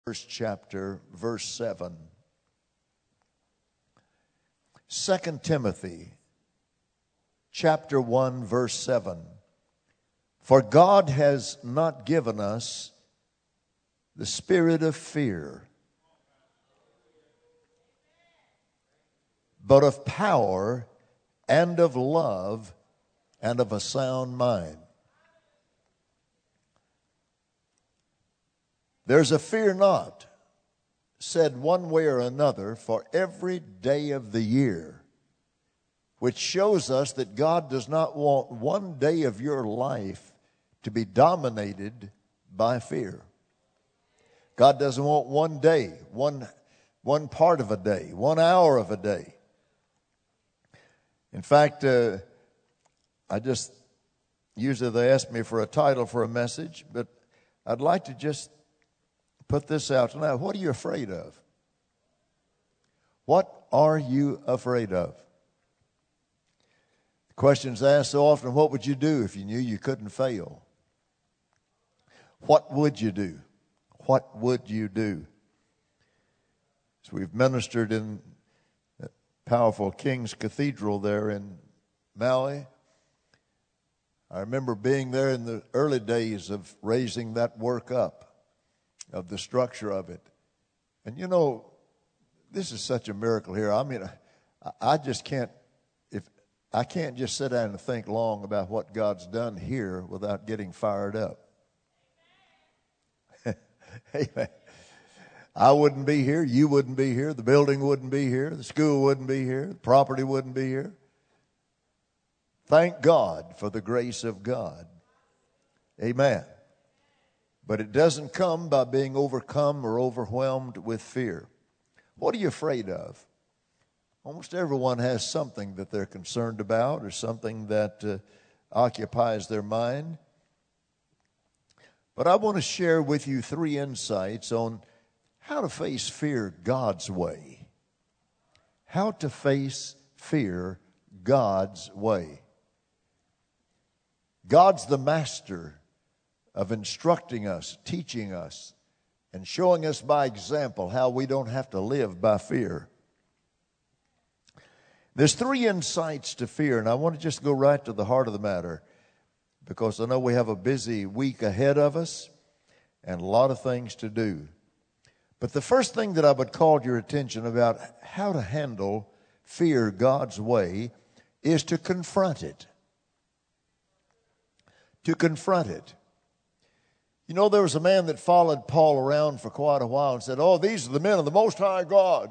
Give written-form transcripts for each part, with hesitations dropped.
First chapter, verse 7. 2 Timothy, chapter 1, verse 7. For God has not given us the spirit of fear, but of power and of love and of a sound mind. There's a fear not said one way or another for every day of the year, which shows us that God does not want one day of your life to be dominated by fear. God doesn't want one day, one part of a day, 1 hour of a day. In fact, usually they ask me for a title for a message, but I'd like to just put this out tonight. What are you afraid of? What are you afraid of? The question's asked so often, what would you do if you knew you couldn't fail? What would you do? What would you do? So we've ministered in that powerful King's Cathedral there in Maui. I remember being there in the early days of raising that work up, of the structure of it. And you know, this is such a miracle here. I mean, I can't just sit down and think long about what God's done here without getting fired up. Amen. I wouldn't be here, you wouldn't be here, the building wouldn't be here, the school wouldn't be here, the property wouldn't be here. Thank God for the grace of God. Amen. But it doesn't come by being overcome or overwhelmed with fear. What are you afraid of? Almost everyone has something that they're concerned about or something that occupies their mind. But I want to share with you 3 insights on how to face fear God's way. How to face fear God's way. God's the master of instructing us, teaching us, and showing us by example how we don't have to live by fear. There's 3 insights to fear, and I want to just go right to the heart of the matter because I know we have a busy week ahead of us and a lot of things to do. But the first thing that I would call your attention about how to handle fear God's way is to confront it. To confront it. You know, there was a man that followed Paul around for quite a while and said, "Oh, these are the men of the Most High God."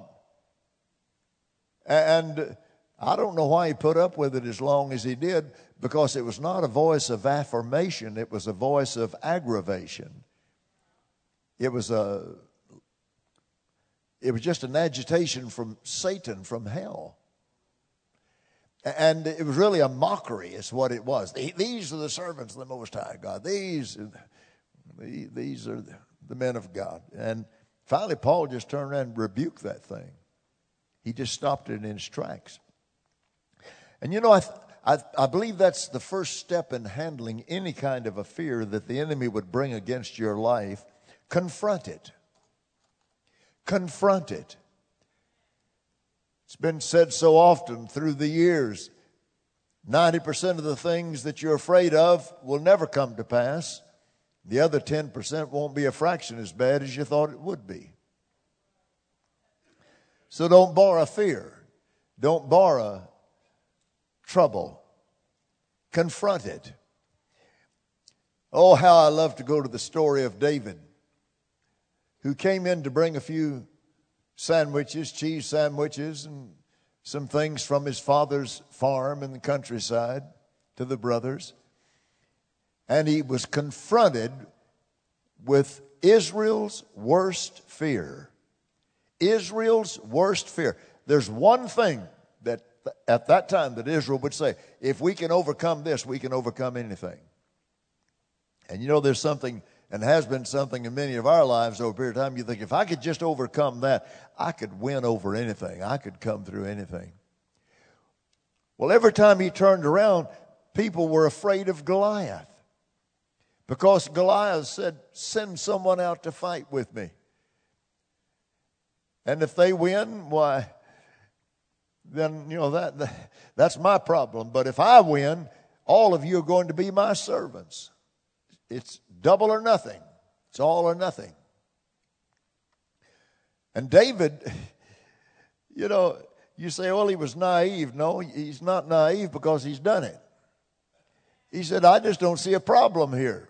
And I don't know why he put up with it as long as he did, because it was not a voice of affirmation. It was a voice of aggravation. It was just an agitation from Satan, from hell. And it was really a mockery is what it was. These are the servants of the Most High God. These are the men of God. And finally, Paul just turned around and rebuked that thing. He just stopped it in its tracks. And you know, I believe that's the first step in handling any kind of a fear that the enemy would bring against your life. Confront it. Confront it. It's been said so often through the years, 90% of the things that you're afraid of will never come to pass. The other 10% won't be a fraction as bad as you thought it would be. So don't borrow fear. Don't borrow trouble. Confront it. Oh, how I love to go to the story of David, who came in to bring a few sandwiches, cheese sandwiches, and some things from his father's farm in the countryside to the brothers. And he was confronted with Israel's worst fear. Israel's worst fear. There's one thing that at that time that Israel would say, if we can overcome this, we can overcome anything. And you know, there's something, and has been something in many of our lives over a period of time. You think, if I could just overcome that, I could win over anything. I could come through anything. Well, every time he turned around, people were afraid of Goliath. Because Goliath said, send someone out to fight with me. And if they win, why, then, that's my problem. But if I win, all of you are going to be my servants. It's double or nothing. It's all or nothing. And David, you say, well, he was naive. No, he's not naive because he's done it. He said, I just don't see a problem here.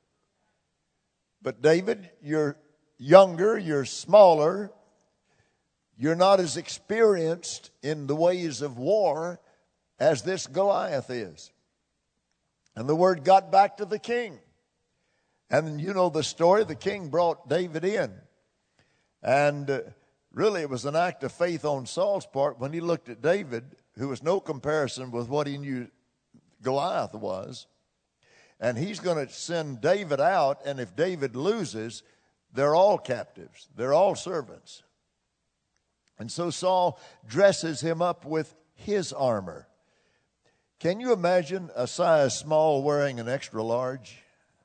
But David, you're younger, you're smaller, you're not as experienced in the ways of war as this Goliath is. And the word got back to the king. And you know the story, the king brought David in. And really it was an act of faith on Saul's part when he looked at David, who was no comparison with what he knew Goliath was. And he's going to send David out, and if David loses, they're all captives. They're all servants. And so Saul dresses him up with his armor. Can you imagine a size small wearing an extra large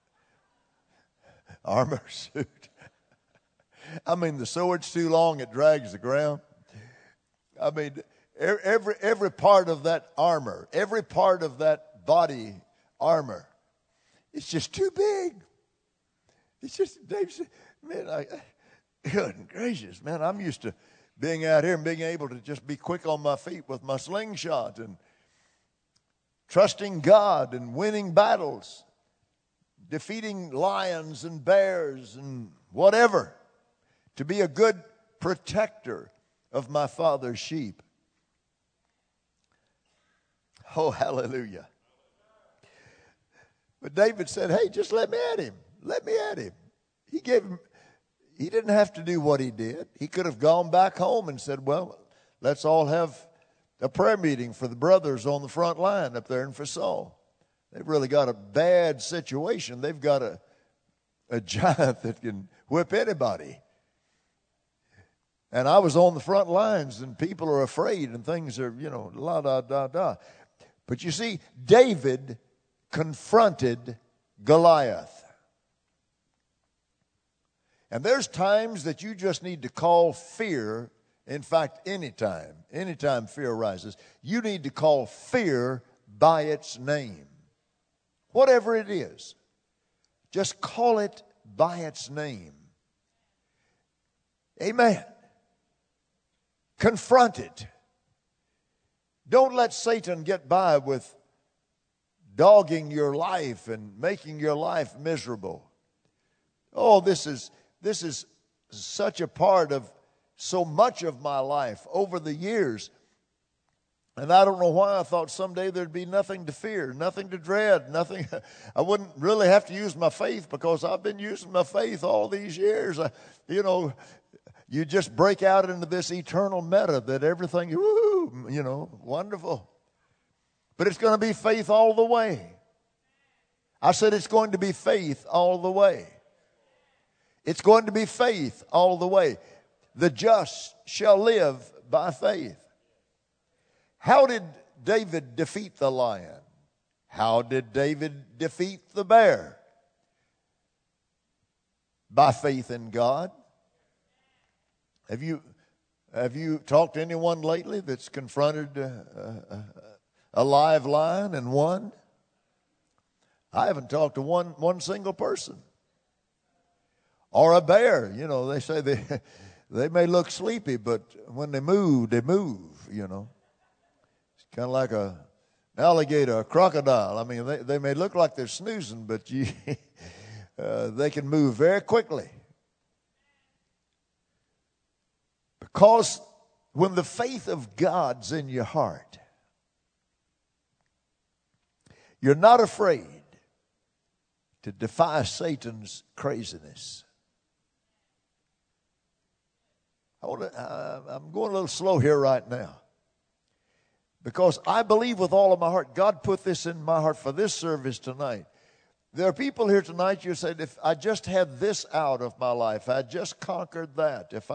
armor suit? I mean, the sword's too long, it drags the ground. I mean, every part of that armor, every part of that body armor, it's just too big. It's just, Dave said, man, good gracious, man, I'm used to being out here and being able to just be quick on my feet with my slingshot and trusting God and winning battles, defeating lions and bears and whatever, to be a good protector of my father's sheep. Oh, hallelujah. But David said, hey, just let me at him. Let me at him. He didn't have to do what he did. He could have gone back home and said, well, let's all have a prayer meeting for the brothers on the front line up there in Saul. They've really got a bad situation. They've got a giant that can whip anybody. And I was on the front lines, and people are afraid, and things are, la-da-da-da. But you see, David confronted Goliath. And there's times that you just need to call fear. In fact, anytime fear arises, you need to call fear by its name. Whatever it is, just call it by its name. Amen. Confront it. Don't let Satan get by with dogging your life and making your life miserable. Oh, this is such a part of so much of my life over the years. And I don't know why I thought someday there'd be nothing to fear, nothing to dread, nothing. I wouldn't really have to use my faith because I've been using my faith all these years. You just break out into this eternal meta that everything, wonderful. But it's going to be faith all the way. I said it's going to be faith all the way. It's going to be faith all the way. The just shall live by faith. How did David defeat the lion? How did David defeat the bear? By faith in God. Have you talked to anyone lately that's confronted a live lion and won? I haven't talked to one single person. Or a bear. They say they may look sleepy, but when they move, It's kind of like an alligator, a crocodile. I mean, they may look like they're snoozing, but they can move very quickly. Because when the faith of God's in your heart, you're not afraid to defy Satan's craziness. I'm going a little slow here right now. Because I believe with all of my heart, God put this in my heart for this service tonight. There are people here tonight, you said, if I just had this out of my life, I just conquered that, if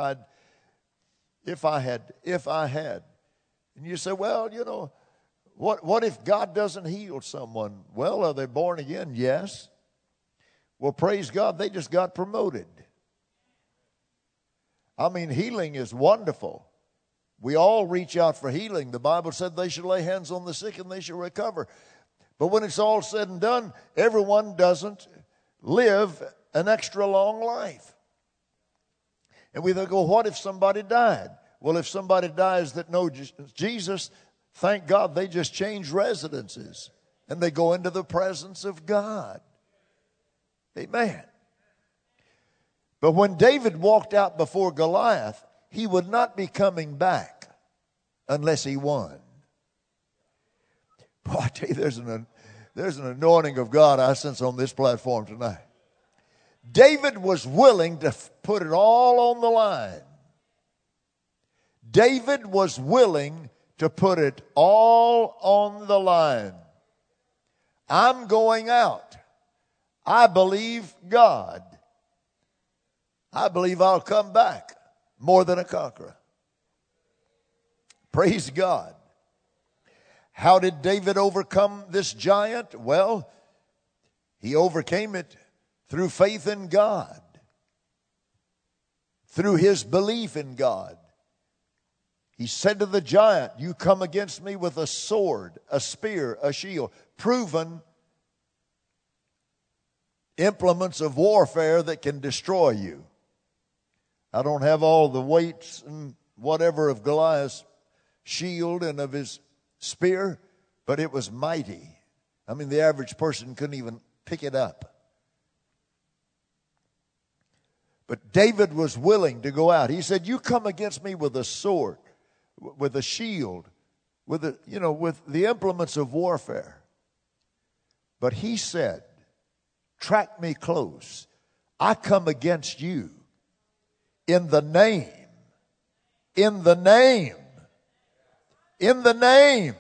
I had. And you say, well, what if God doesn't heal someone? Well, are they born again? Yes. Well, praise God, they just got promoted. I mean, healing is wonderful. We all reach out for healing. The Bible said they should lay hands on the sick and they shall recover. But when it's all said and done, everyone doesn't live an extra long life. And we think, well, what if somebody died? Well, if somebody dies that knows Jesus, thank God they just change residences and they go into the presence of God. Amen. But when David walked out before Goliath, he would not be coming back unless he won. Boy, I tell you, there's an anointing of God I sense on this platform tonight. David was willing to put it all on the line. David was willing to put it all on the line. I'm going out. I believe God. I believe I'll come back more than a conqueror. Praise God. How did David overcome this giant? Well, he overcame it through faith in God, through his belief in God. He said to the giant, you come against me with a sword, a spear, a shield, proven implements of warfare that can destroy you. I don't have all the weights and whatever of Goliath's shield and of his spear, but it was mighty. I mean, the average person couldn't even pick it up. But David was willing to go out. He said, you come against me with a sword, with a shield, with the implements of warfare. But he said, track me close. I come against you in the name, in the name, in the name,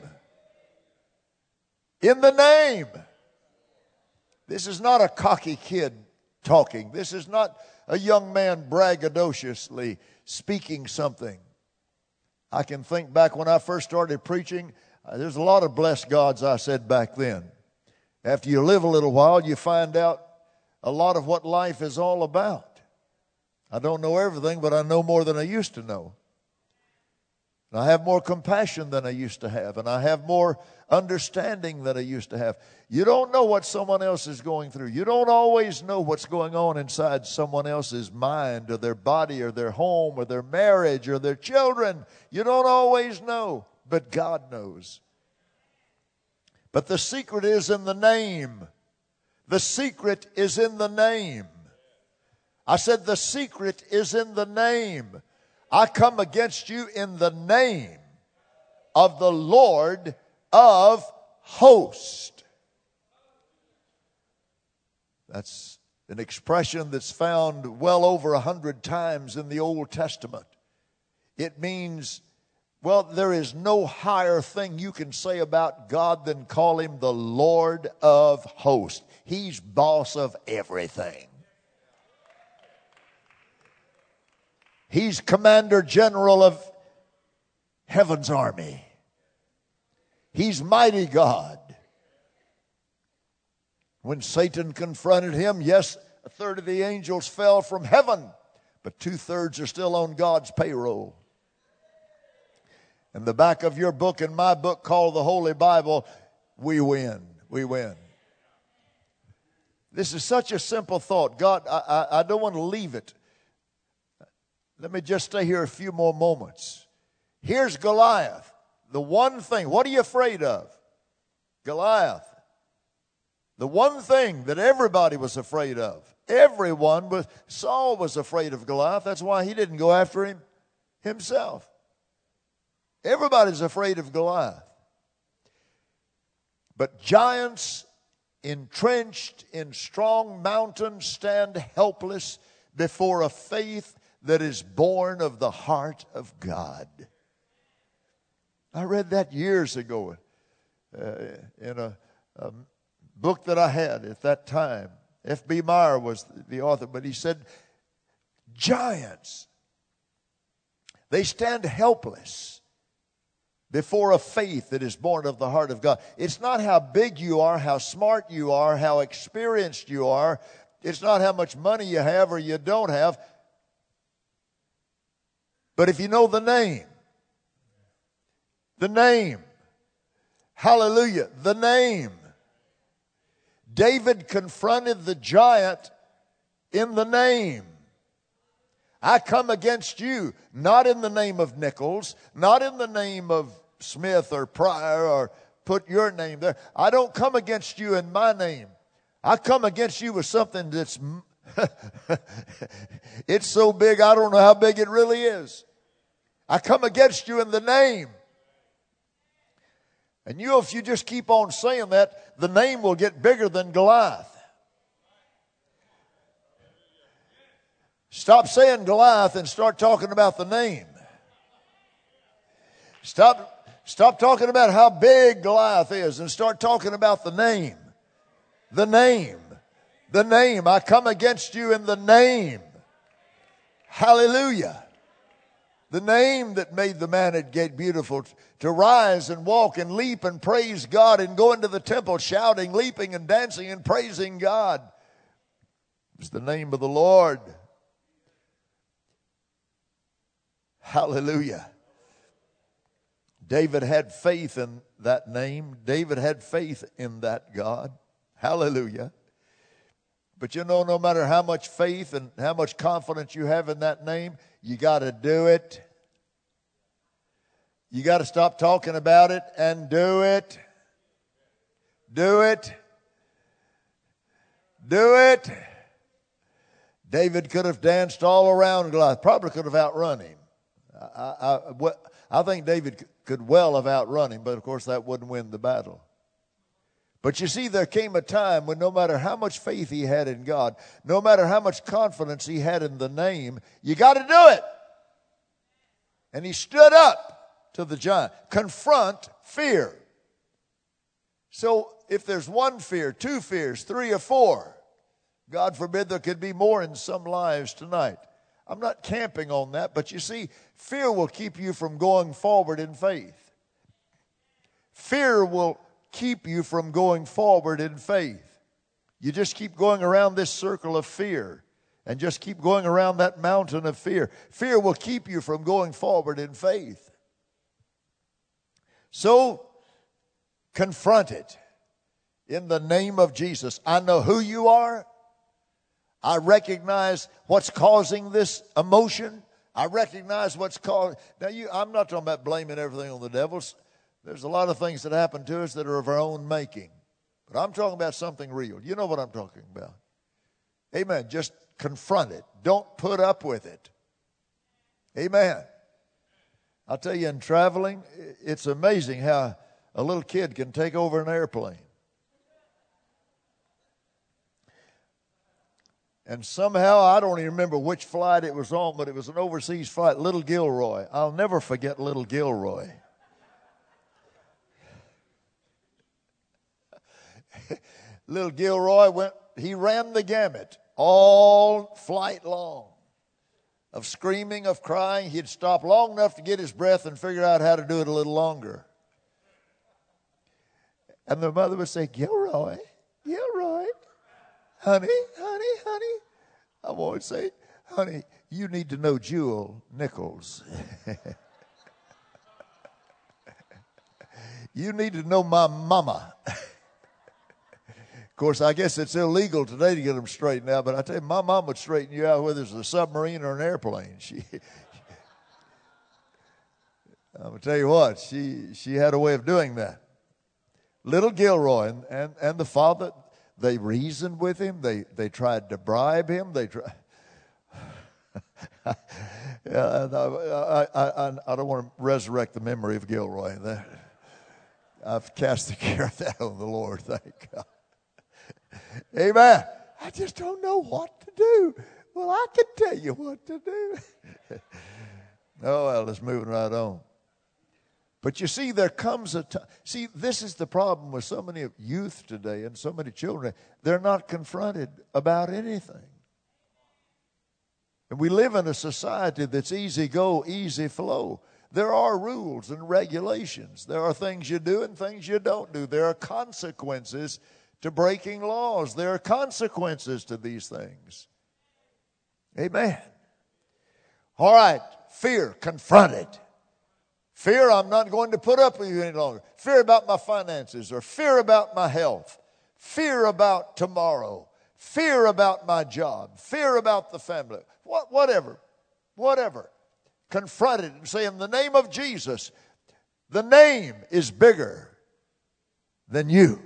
in the name. This is not a cocky kid talking. This is not a young man braggadociously speaking something. I can think back when I first started preaching, there's a lot of blessed gods I said back then. After you live a little while, you find out a lot of what life is all about. I don't know everything, but I know more than I used to know. And I have more compassion than I used to have, and I have more understanding than I used to have. You don't know what someone else is going through. You don't always know what's going on inside someone else's mind or their body or their home or their marriage or their children. You don't always know, but God knows. But the secret is in the name. The secret is in the name. I said the secret is in the name. I come against you in the name of the Lord of hosts. That's an expression that's found well over 100 times in the Old Testament. It means, well, there is no higher thing you can say about God than call him the Lord of hosts. He's boss of everything. He's commander general of heaven's army. He's mighty God. When Satan confronted him, yes, a third of the angels fell from heaven, but 2/3 are still on God's payroll. In the back of your book and my book called the Holy Bible, we win. We win. This is such a simple thought. God, I don't want to leave it. Let me just stay here a few more moments. Here's Goliath. The one thing, what are you afraid of? Goliath. The one thing that everybody was afraid of. Saul was afraid of Goliath. That's why he didn't go after him himself. Everybody's afraid of Goliath. But giants entrenched in strong mountains stand helpless before a faith that is born of the heart of God. I read that years ago in a book that I had at that time. F.B. Meyer was the author, but he said, giants, they stand helpless before a faith that is born of the heart of God. It's not how big you are, how smart you are, how experienced you are. It's not how much money you have or you don't have. But if you know the name, hallelujah, the name. David confronted the giant in the name. I come against you, not in the name of Nichols, not in the name of Smith or Pryor or put your name there. I don't come against you in my name. I come against you with something that's, it's so big I don't know how big it really is. I come against you in the name. And you know, if you just keep on saying that, the name will get bigger than Goliath. Stop saying Goliath and start talking about the name. Stop talking about how big Goliath is and start talking about the name. The name. The name. I come against you in the name. Hallelujah. The name that made the man at Gate Beautiful to rise and walk and leap and praise God and go into the temple shouting, leaping and dancing and praising God. It was the name of the Lord. Hallelujah. David had faith in that name. David had faith in that God. Hallelujah. But you know, no matter how much faith and how much confidence you have in that name, you got to do it. You got to stop talking about it and do it. Do it. Do it. David could have danced all around Goliath. Probably could have outrun him. I think David could well have outrun him, but of course that wouldn't win the battle. But you see, there came a time when no matter how much faith he had in God, no matter how much confidence he had in the name, you got to do it. And he stood up to the giant. Confront fear. So if there's one fear, two fears, three or four, God forbid there could be more in some lives tonight. I'm not camping on that, but you see, fear will keep you from going forward in faith. Fear will keep you from going forward in faith. You just keep going around this circle of fear and just keep going around that mountain of fear. Fear will keep you from going forward in faith. So, confront it in the name of Jesus. I know who you are. I recognize what's causing this emotion. I recognize what's causing. Now, I'm not talking about blaming everything on the devil. There's a lot of things that happen to us that are of our own making. But I'm talking about something real. You know what I'm talking about. Amen. Just confront it. Don't put up with it. Amen. I'll tell you, in traveling, it's amazing how a little kid can take over an airplane. And somehow, I don't even remember which flight it was on, but it was an overseas flight, Little Gilroy. I'll never forget Little Gilroy. Little Gilroy he ran the gamut all flight long of screaming, of crying. He'd stop long enough to get his breath and figure out how to do it a little longer. And the mother would say, Gilroy, Gilroy, honey, honey, honey. I would say, honey, you need to know Jewel Nichols. You need to know my mama. Of course, I guess it's illegal today to get them straightened out, but I tell you, my mom would straighten you out whether it's a submarine or an airplane. I'm going to tell you what, she had a way of doing that. Little Gilroy and the father, they reasoned with him. They tried to bribe him. I don't want to resurrect the memory of Gilroy. I've cast the care of that on the Lord, thank God. Amen. I just don't know what to do. Well, I can tell you what to do. Oh, well, it's moving right on. But you see, there comes a time. See, this is the problem with so many youth today and so many children. They're not confronted about anything. And we live in a society that's easy go, easy flow. There are rules and regulations. There are things you do and things you don't do. There are consequences to breaking laws. There are consequences to these things. Amen. All right. Fear, confront it. Fear, I'm not going to put up with you any longer. Fear about my finances, or fear about my health. Fear about tomorrow. Fear about my job. Fear about the family. Whatever. Confront it and say, in the name of Jesus, the name is bigger than you.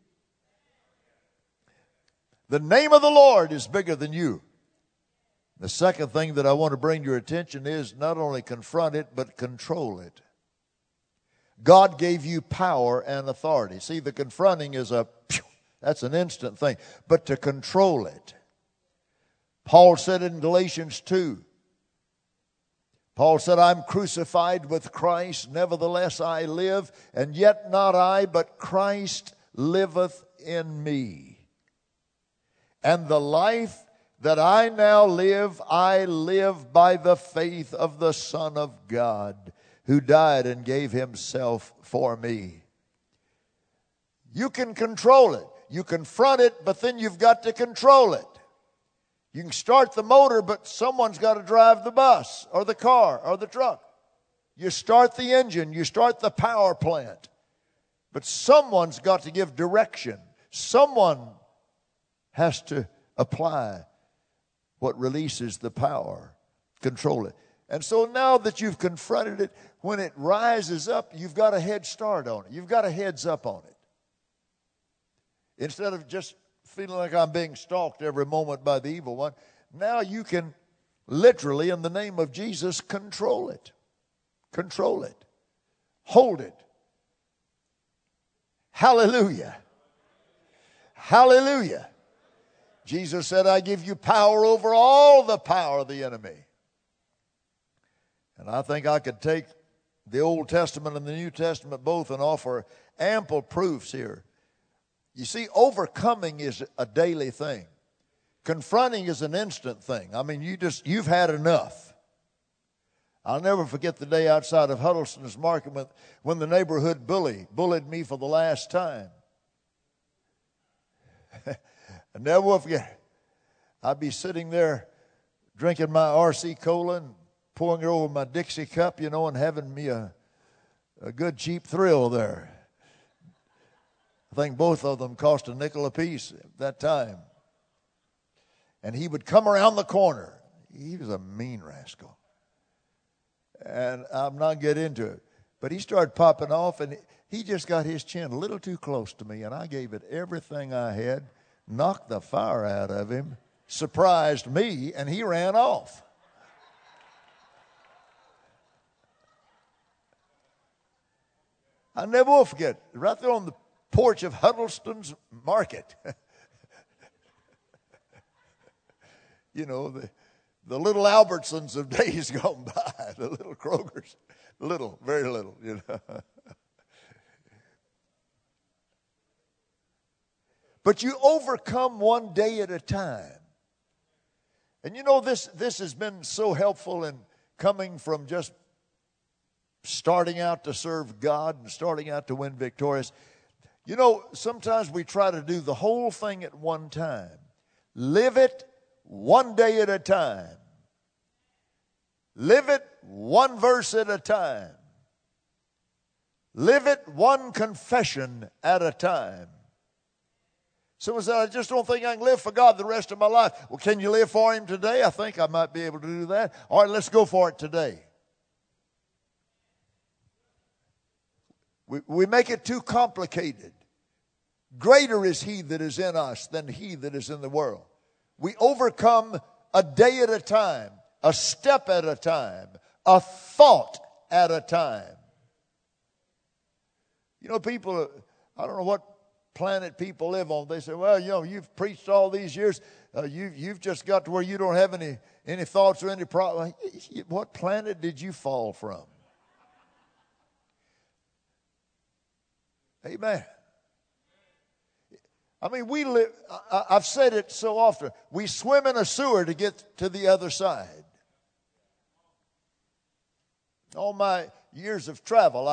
The name of the Lord is bigger than you. The second thing that I want to bring to your attention is not only confront it, but control it. God gave you power and authority. See, the confronting is that's an instant thing. But to control it. Paul said in Galatians 2, Paul said, I'm crucified with Christ, nevertheless I live, and yet not I, but Christ liveth in me. And the life that I now live, I live by the faith of the Son of God, who died and gave himself for me. You can control it. You confront it, but then you've got to control it. You can start the motor, but someone's got to drive the bus or the car or the truck. You start the engine, you start the power plant. But someone's got to give direction. Someone has to apply what releases the power. Control it. And so now that you've confronted it, when it rises up, you've got a head start on it. You've got a heads up on it. Instead of just feeling like I'm being stalked every moment by the evil one, now you can literally, in the name of Jesus, control it. Control it. Hold it. Hallelujah. Hallelujah. Jesus said, I give you power over all the power of the enemy. And I think I could take the Old Testament and the New Testament both and offer ample proofs here. You see, overcoming is a daily thing. Confronting is an instant thing. I mean, you've had enough. I'll never forget the day outside of Huddleston's Market when the neighborhood bully bullied me for the last time. I never will forget. I'd be sitting there drinking my RC Cola and pouring it over my Dixie cup, and having me a good cheap thrill there. I think both of them cost a nickel apiece at that time. And he would come around the corner. He was a mean rascal. And I'm not getting into it. But he started popping off, and he just got his chin a little too close to me, and I gave it everything I had, knocked the fire out of him, surprised me, and he ran off. I never will forget, right there on the porch of Huddleston's Market. The little Albertsons of days gone by, the little Krogers, little, very little, But you overcome one day at a time. And this has been so helpful in coming from just starting out to serve God and starting out to win victorious. Sometimes we try to do the whole thing at one time. Live it one day at a time. Live it one verse at a time. Live it one confession at a time. Someone said, I just don't think I can live for God the rest of my life. Well, can you live for Him today? I think I might be able to do that. All right, let's go for it today. We make it too complicated. Greater is He that is in us than he that is in the world. We overcome a day at a time, a step at a time, a thought at a time. People, I don't know what planet people live on. They say, well, you've preached all these years. You've just got to where you don't have any thoughts or any problem. What planet did you fall from? Amen. I mean, we live, I've said it so often, we swim in a sewer to get to the other side. All my years of travel,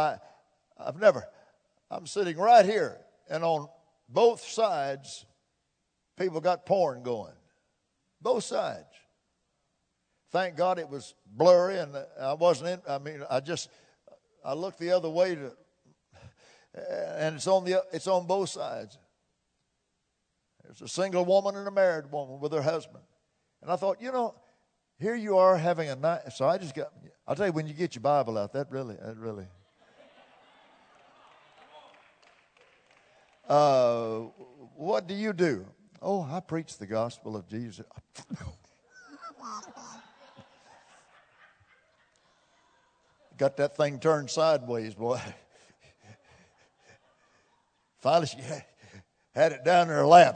I'm sitting right here, and on both sides, people got porn going. Both sides. thank God it was blurry and I wasn't in. I looked the other way and it's on both sides. There's a single woman and a married woman with her husband. And I thought, here you are having a night. So I'll tell you, when you get your Bible out, that really. What do you do? Oh, I preach the gospel of Jesus. Got that thing turned sideways, boy. Finally, she had it down in her lap.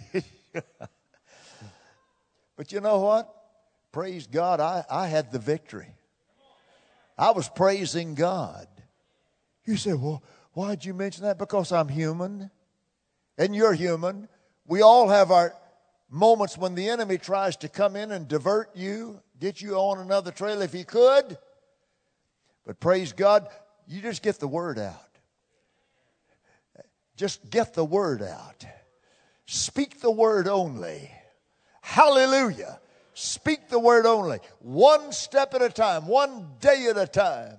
But you know what? Praise God, I had the victory. I was praising God. You say, well, why'd you mention that? Because I'm human and you're human. We all have our moments when the enemy tries to come in and divert you, get you on another trail if he could. But praise God, you just get the word out. Just get the word out. Speak the word only. Hallelujah. Speak the word only. One step at a time. One day at a time.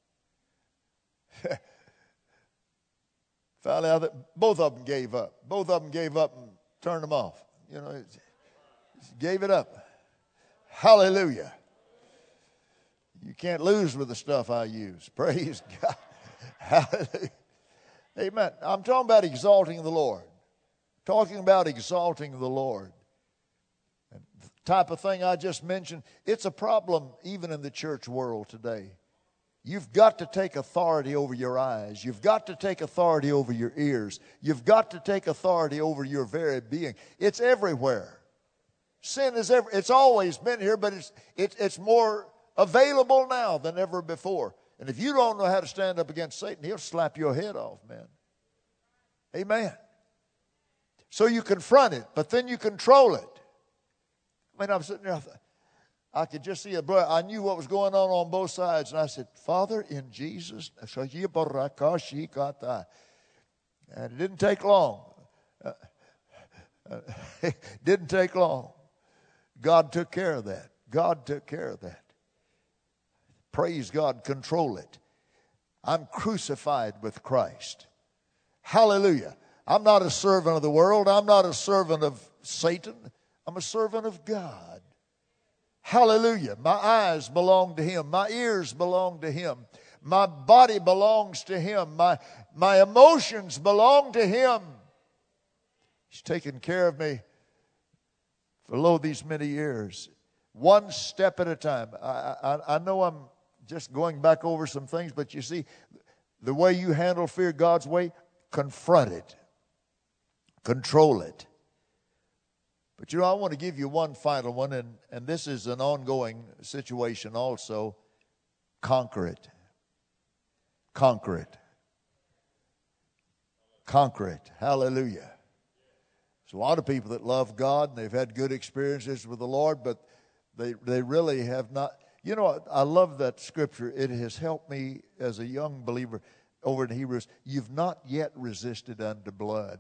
Finally, I think both of them gave up. Both of them gave up and turned them off. Gave it up. Hallelujah. You can't lose with the stuff I use. Praise God. Hallelujah. Amen. I'm talking about exalting the Lord. Talking about exalting the Lord. And the type of thing I just mentioned, it's a problem even in the church world today. You've got to take authority over your eyes. You've got to take authority over your ears. You've got to take authority over your very being. It's everywhere. Sin is it's always been here, but it's more available now than ever before. And if you don't know how to stand up against Satan, he'll slap your head off, man. Amen. So you confront it, but then you control it. I'm sitting there, I could just see a brother. I knew what was going on both sides. And I said, Father, in Jesus, and it didn't take long. It didn't take long. God took care of that. God took care of that. Praise God, control it. I'm crucified with Christ. Hallelujah. I'm not a servant of the world. I'm not a servant of Satan. I'm a servant of God. Hallelujah. My eyes belong to Him. My ears belong to Him. My body belongs to Him. My emotions belong to Him. He's taken care of me for these many years. One step at a time. I know I'm just going back over some things, but you see, the way you handle fear God's way, confront it. Control it. But I want to give you one final one, and this is an ongoing situation also. Conquer it. Conquer it. Conquer it. Hallelujah. There's a lot of people that love God, and they've had good experiences with the Lord, but they really have not. I love that scripture. It has helped me as a young believer over in Hebrews. You've not yet resisted unto blood.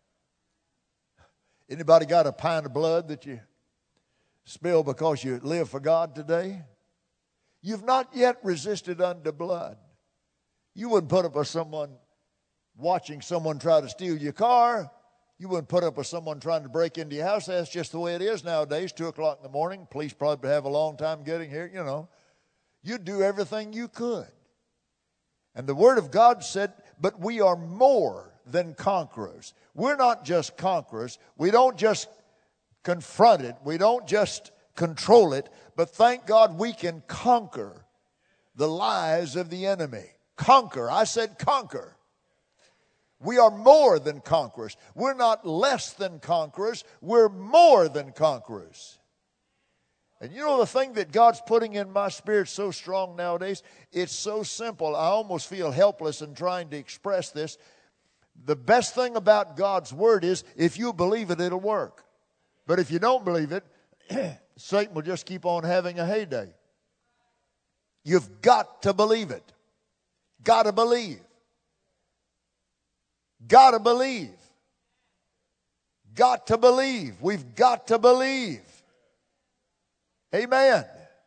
Anybody got a pint of blood that you spill because you live for God today? You've not yet resisted unto blood. You wouldn't put up with someone watching someone try to steal your car. You wouldn't put up with someone trying to break into your house. That's just the way it is nowadays. 2 o'clock in the morning. Police probably have a long time getting here, You'd do everything you could. And the Word of God said, but we are more than conquerors. We're not just conquerors. We don't just confront it. We don't just control it. But thank God we can conquer the lies of the enemy. Conquer. I said conquer. We are more than conquerors. We're not less than conquerors. We're more than conquerors. And the thing that God's putting in my spirit so strong nowadays, it's so simple. I almost feel helpless in trying to express this. The best thing about God's Word is if you believe it, it'll work. But if you don't believe it, Satan will just keep on having a heyday. You've got to believe it. Got to believe. Got to believe. Got to believe. We've got to believe. Amen.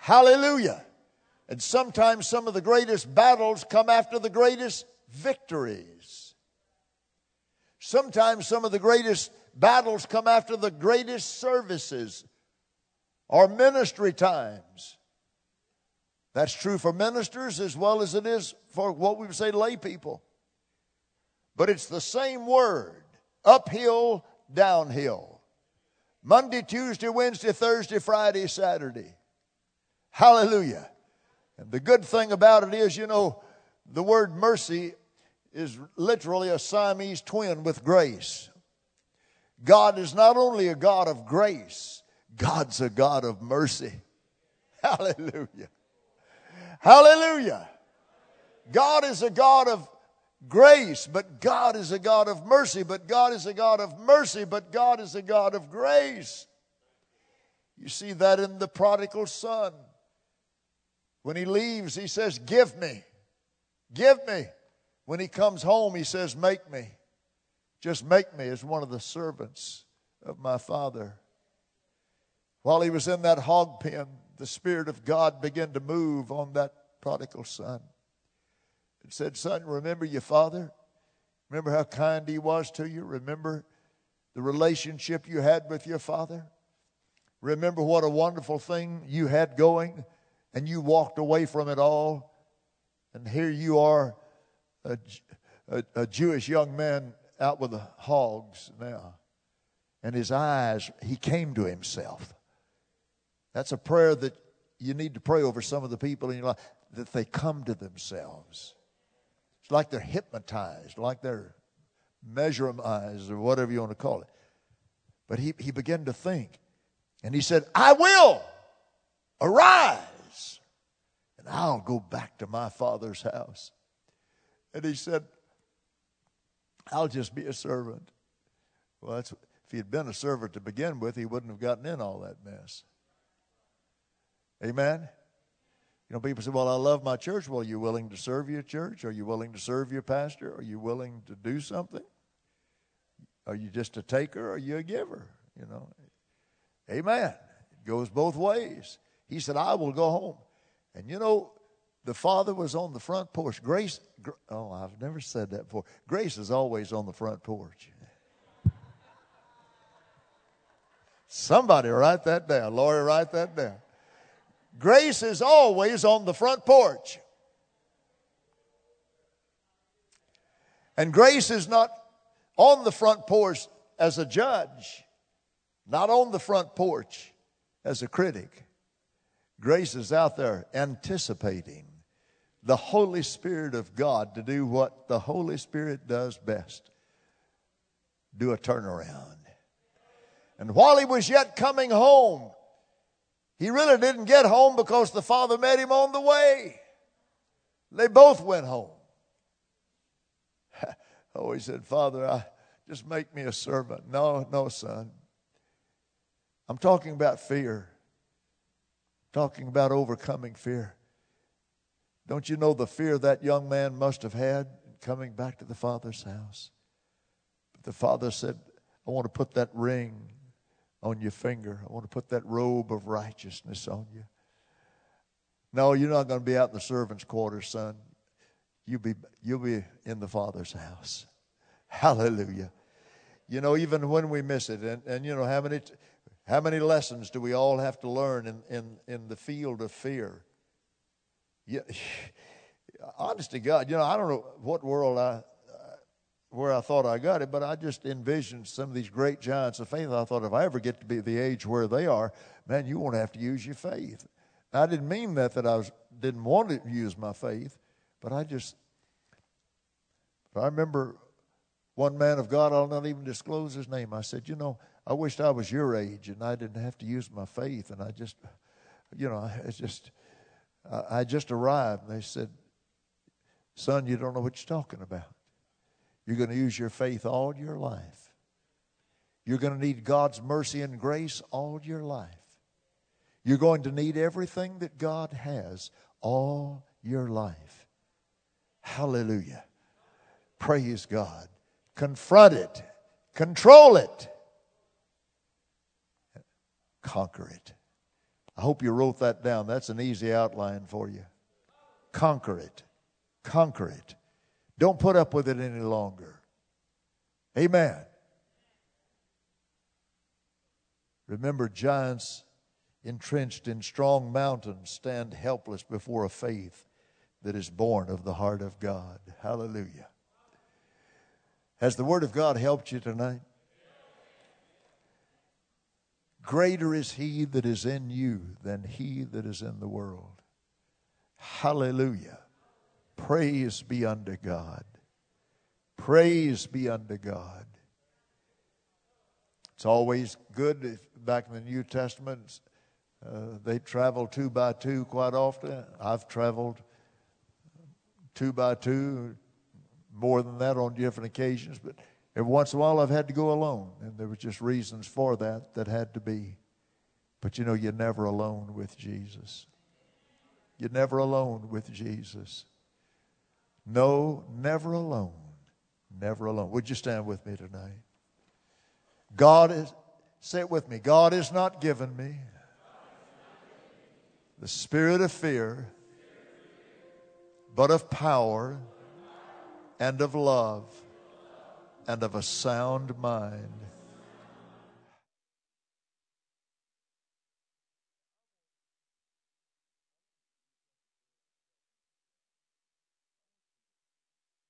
Hallelujah. And sometimes some of the greatest battles come after the greatest victories. Sometimes some of the greatest battles come after the greatest services or ministry times. That's true for ministers as well as it is for what we would say lay people. But it's the same word, uphill, downhill. Monday, Tuesday, Wednesday, Thursday, Friday, Saturday. Hallelujah. And the good thing about it is, you know, the word mercy is literally a Siamese twin with grace. God is not only a God of grace, God's a God of mercy. Hallelujah. Hallelujah. God is a God of grace, but God is a God of mercy, but God is a God of mercy, but God is a God of grace. You see that in the prodigal son. When he leaves, he says, give me. Give me. When he comes home, he says, make me. Just make me as one of the servants of my father. While he was in that hog pen, the Spirit of God began to move on that prodigal son. And said, son, remember your father? Remember how kind he was to you? Remember the relationship you had with your father? Remember what a wonderful thing you had going, and you walked away from it all. And here you are, a Jewish young man out with the hogs now. And his eyes, he came to himself. That's a prayer that you need to pray over some of the people in your life, that they come to themselves. It's like they're hypnotized, like they're mesmerized, or whatever you want to call it. But he began to think. And he said, I will arise, and I'll go back to my father's house. And he said, I'll just be a servant. Well, if he had been a servant to begin with, he wouldn't have gotten in all that mess. Amen? You know, people say, well, I love my church. Well, are you willing to serve your church? Are you willing to serve your pastor? Are you willing to do something? Are you just a taker or are you a giver? You know, amen. It goes both ways. He said, I will go home. And you know, the father was on the front porch. Grace, I've never said that before. Grace is always on the front porch. Somebody write that down. Lori, write that down. Grace is always on the front porch. And grace is not on the front porch as a judge, not on the front porch as a critic. Grace is out there anticipating the Holy Spirit of God to do what the Holy Spirit does best, do a turnaround. And while he was yet coming home, he really didn't get home because the father met him on the way. They both went home. Oh, he said, Father, just make me a servant. No, son. I'm talking about fear. Talking about overcoming fear. Don't you know the fear that young man must have had coming back to the father's house? But the father said, I want to put that ring on your finger. I want to put that robe of righteousness on you. No, you're not going to be out in the servants' quarters, son. You'll be in the Father's house. Hallelujah. You know, even when we miss it, and you know, how many lessons do we all have to learn in the field of fear? Yeah, honest to God, you know, I don't know what world where I thought I got it, but I just envisioned some of these great giants of faith. I thought if I ever get to be the age where they are, man, you won't have to use your faith. Now, I didn't mean that I didn't want to use my faith, but I remember one man of God, I'll not even disclose his name. I said, you know, I wished I was your age and I didn't have to use my faith. And I just, you know, I just arrived. And they said, son, you don't know what you're talking about. You're going to use your faith all your life. You're going to need God's mercy and grace all your life. You're going to need everything that God has all your life. Hallelujah. Praise God. Confront it. Control it. Conquer it. I hope you wrote that down. That's an easy outline for you. Conquer it. Conquer it. Don't put up with it any longer. Amen. Remember, giants entrenched in strong mountains stand helpless before a faith that is born of the heart of God. Hallelujah. Has the Word of God helped you tonight? Greater is He that is in you than he that is in the world. Hallelujah. Praise be unto God. Praise be unto God. It's always good. Back in the New Testament, they traveled 2 by 2 quite often. I've traveled 2 by 2, more than that on different occasions, but every once in a while I've had to go alone, and there were just reasons for that had to be. But you know, you're never alone with Jesus. You're never alone with Jesus. No, never alone. Never alone. Would you stand with me tonight? Say it with me. God has not given me the spirit of fear, but of power and of love and of a sound mind.